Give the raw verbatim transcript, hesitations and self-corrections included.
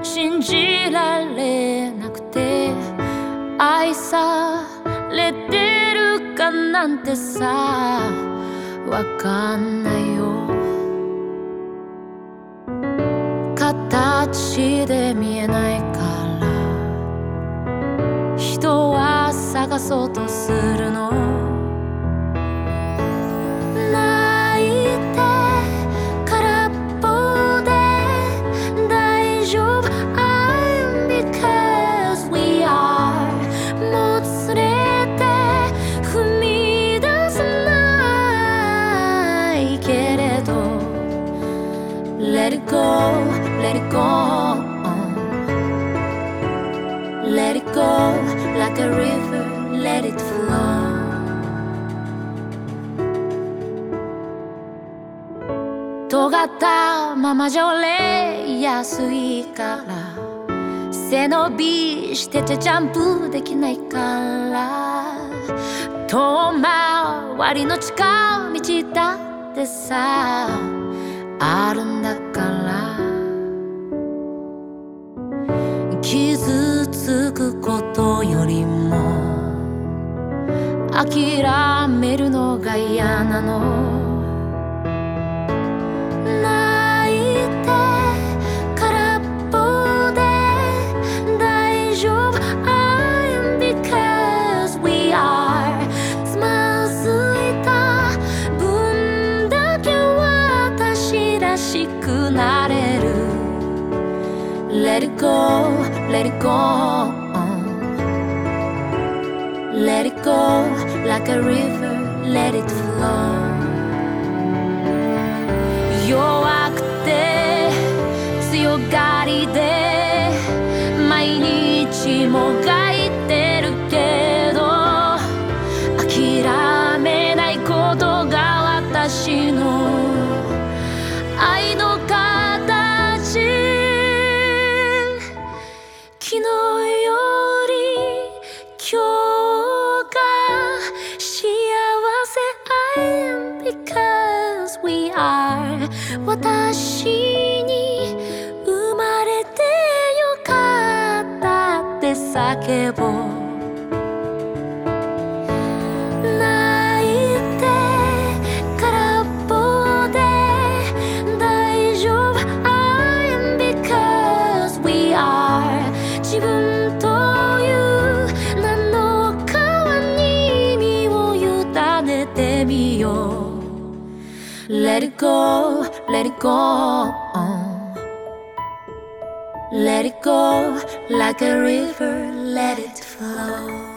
信じられなくて愛されてるかなんてさわかんないよ。形で見えないから人は探そうとするの。泣いて空っぽで大丈夫 I'm because we are もつれて踏み出せないけれど Let it go, let it go Let it go like a river, let it flow 尖ったままじゃ折れやすいから背伸びしててジャンプできないから遠回りの近道だってさあるんだから傷つくことよりも諦めるのが嫌なの。泣いて空っぽで大丈夫 I'm because we are つまずいた分だけ私らしくなれる。Let it go, let it go Let it go like a river, let it flow 弱くて強がりで毎日もがいてるけど諦めないことが私の愛の形。昨日より今日が幸せ I am because we are 私に生まれてよかったって叫ぼう。泣いて空っぽで大丈夫 I am because we are 自分という名の川に身を委ねてみよう。Let it go, let it go Let it go like a river, let it flow